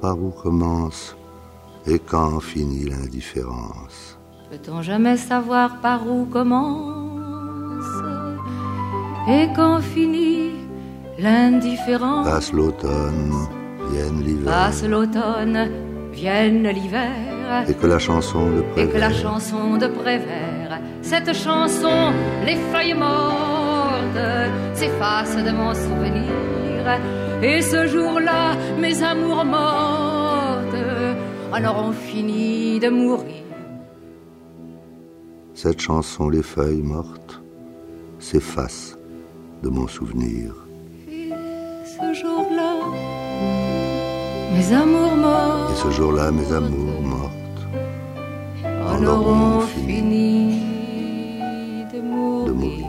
par où commence et quand finit l'indifférence? Peut-on jamais savoir par où commence et quand finit l'indifférence? Passe l'automne, vienne l'hiver. Passe l'automne, vienne l'hiver. Et que la chanson de Prévert. Et que la chanson de Prévert, cette chanson, les feuilles mortes, s'effacent de mon souvenir. Et ce jour-là, mes amours mortes en auront fini de mourir. Cette chanson, les feuilles mortes, s'effacent de mon souvenir. Et ce jour-là, mes amours mortes. Et ce jour-là, mes amours mortes en auront fini de mourir.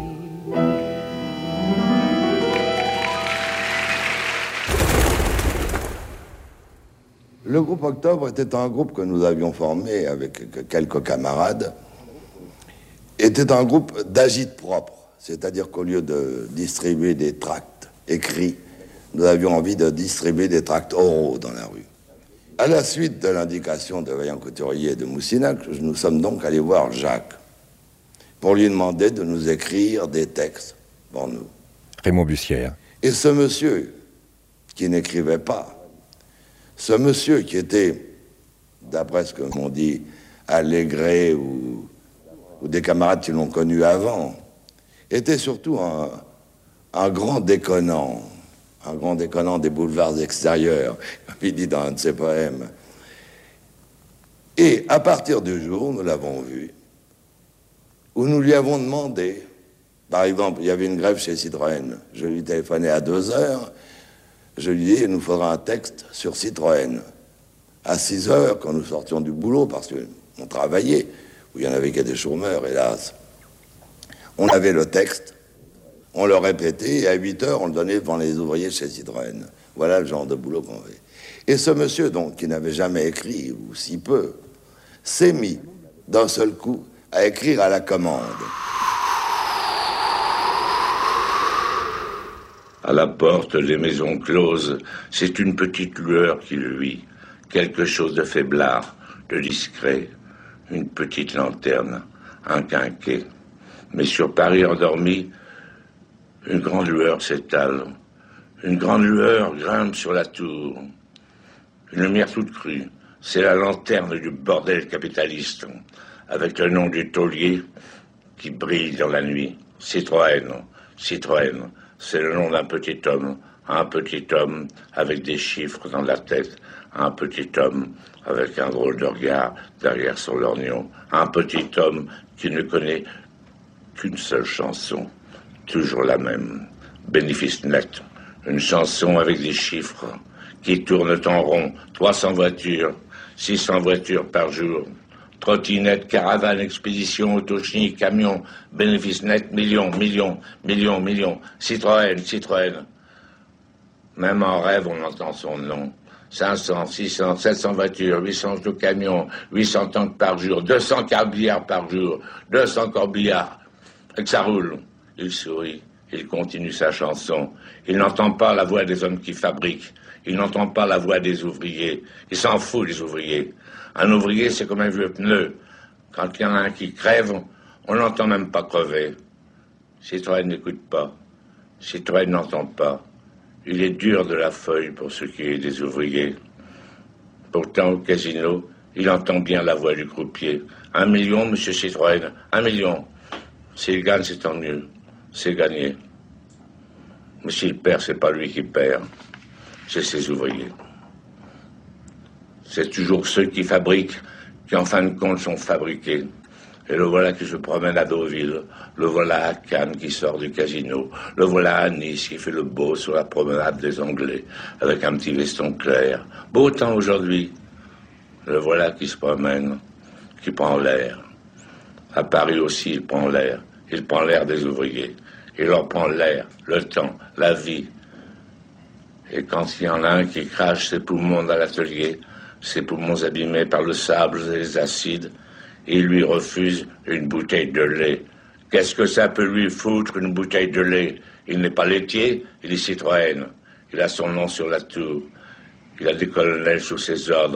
Le groupe Octobre était un groupe que nous avions formé avec quelques camarades. Était un groupe d'agite propre, c'est-à-dire qu'au lieu de distribuer des tracts écrits, nous avions envie de distribuer des tracts oraux dans la rue. À la suite de l'indication de Vaillant Couturier et de Moussinac, nous sommes donc allés voir Jacques pour lui demander de nous écrire des textes pour nous. Raymond Bussière. Et ce monsieur qui n'écrivait pas, ce monsieur qui était, d'après ce que m'ont dit, allégré ou des camarades qui l'ont connu avant, était surtout un grand déconnant des boulevards extérieurs, comme il dit dans un de ses poèmes. Et à partir du jour, nous l'avons vu, où nous lui avons demandé, par exemple, il y avait une grève chez Citroën, je lui téléphonais à 2h, je lui dis, il nous faudra un texte sur Citroën. À 6h, quand nous sortions du boulot, parce qu'on travaillait, où il y en avait qu'il y a des chômeurs, hélas, on avait le texte, on le répétait, et à 8h, on le donnait devant les ouvriers chez Citroën. Voilà le genre de boulot qu'on fait. Et ce monsieur, donc, qui n'avait jamais écrit, ou si peu, s'est mis, d'un seul coup, à écrire à la commande. À la porte, les maisons closes, c'est une petite lueur qui luit, quelque chose de faiblard, de discret, une petite lanterne, un quinquet. Mais sur Paris endormi, une grande lueur s'étale, une grande lueur grimpe sur la tour. Une lumière toute crue, c'est la lanterne du bordel capitaliste, avec le nom du taulier qui brille dans la nuit. Citroën, Citroën. C'est le nom d'un petit homme avec des chiffres dans la tête, un petit homme avec un drôle de regard derrière son lorgnon, un petit homme qui ne connaît qu'une seule chanson, toujours la même, bénéfice net, une chanson avec des chiffres qui tournent en rond, 300 voitures, 600 voitures par jour, trottinette, caravane, expédition, auto-chenille, camion, bénéfice net, millions, Citroën. Même en rêve, on entend son nom. 500, 600, 700 voitures, 800 camions, 800 tanks par jour, 200 corbillards par jour, 200 corbillards. Et que ça roule. Il sourit, il continue sa chanson. Il n'entend pas la voix des hommes qui fabriquent. Il n'entend pas la voix des ouvriers. Il s'en fout des ouvriers. Un ouvrier, c'est comme un vieux pneu. Quand il y en a un qui crève, on l'entend même pas crever. Citroën n'écoute pas. Citroën n'entend pas. Il est dur de la feuille pour ce qui est des ouvriers. Pourtant, au casino, il entend bien la voix du croupier. 1 million, monsieur Citroën, 1 million. S'il gagne, c'est tant mieux. C'est gagné. Mais s'il perd, c'est pas lui qui perd. C'est ses ouvriers. C'est toujours ceux qui fabriquent qui, en fin de compte, sont fabriqués. Et le voilà qui se promène à Deauville. Le voilà à Cannes qui sort du casino. Le voilà à Nice qui fait le beau sur la promenade des Anglais avec un petit veston clair. Beau temps aujourd'hui. Le voilà qui se promène, qui prend l'air. À Paris aussi, il prend l'air. Il prend l'air des ouvriers. Il leur prend l'air, le temps, la vie. Et quand il y en a un qui crache ses poumons dans l'atelier, ses poumons abîmés par le sable et les acides, il lui refuse une bouteille de lait. Qu'est-ce que ça peut lui foutre, une bouteille de lait? Il n'est pas laitier, il est Citroën. Il a son nom sur la tour. Il a des colonels sous ses ordres.